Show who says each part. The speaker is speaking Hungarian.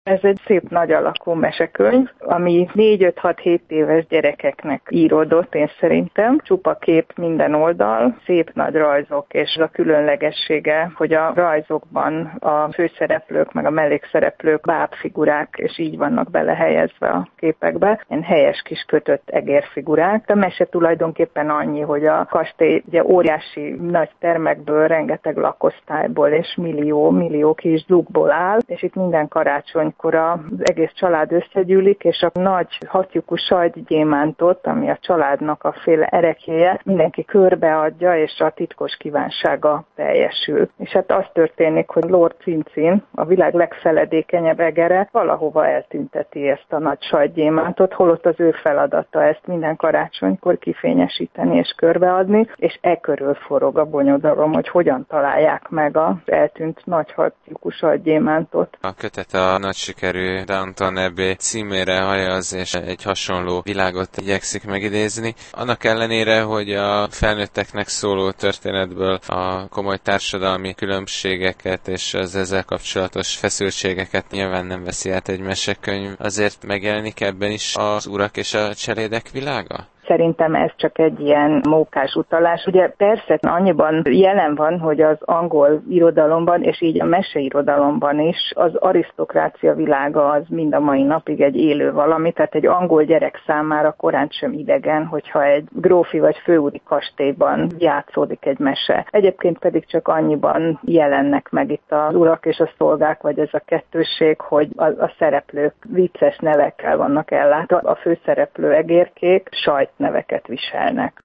Speaker 1: Ez egy szép nagy alakú mesekönyv, ami 4-5-6-7 éves gyerekeknek íródott, én szerintem. Csupa kép minden oldal, szép nagy rajzok, és a különlegessége, hogy a rajzokban a főszereplők meg a mellékszereplők bábfigurák, és így vannak belehelyezve a képekbe. Ilyen helyes kis kötött egérfigurák. A mese tulajdonképpen annyi, hogy a kastély ugye óriási nagy termekből, rengeteg lakosztályból és millió kis zugból áll, és itt minden karácsony amikor az egész család összegyűlik, és a nagy hattyúkú sajtgyémántot, ami a családnak a féle ereklyéje, mindenki körbeadja, és a titkos kívánsága teljesül. És hát az történik, hogy Lord Cincin, a világ legfeledékenyebb egere, valahova eltünteti ezt a nagy sajtgyémántot, holott az ő feladata ezt minden karácsonykor kifényesíteni és körbeadni, és körül forog a bonyodalom, hogy hogyan találják meg az eltűnt nagy hattyúkú sajtgyémántot.
Speaker 2: A kötet a nagy sikerű Downton Abbey címére hajaz, és egy hasonló világot igyekszik megidézni. Annak ellenére, hogy a felnőtteknek szóló történetből a komoly társadalmi különbségeket és az ezzel kapcsolatos feszültségeket nyilván nem veszi át egy mesekönyv, azért megjelenik ebben is az urak és a cselédek világa?
Speaker 1: Szerintem ez csak egy ilyen mókás utalás. Ugye persze annyiban jelen van, hogy az angol irodalomban, és így a meseirodalomban is az arisztokrácia világa az mind a mai napig egy élő valami, tehát egy angol gyerek számára korán sem idegen, hogyha egy grófi vagy főúri kastélyban játszódik egy mese. Egyébként pedig csak annyiban jelennek meg itt az urak és a szolgák, vagy ez a kettősség, hogy a szereplők vicces nevekkel vannak ellátva. A főszereplő egérkék neveket viselnek.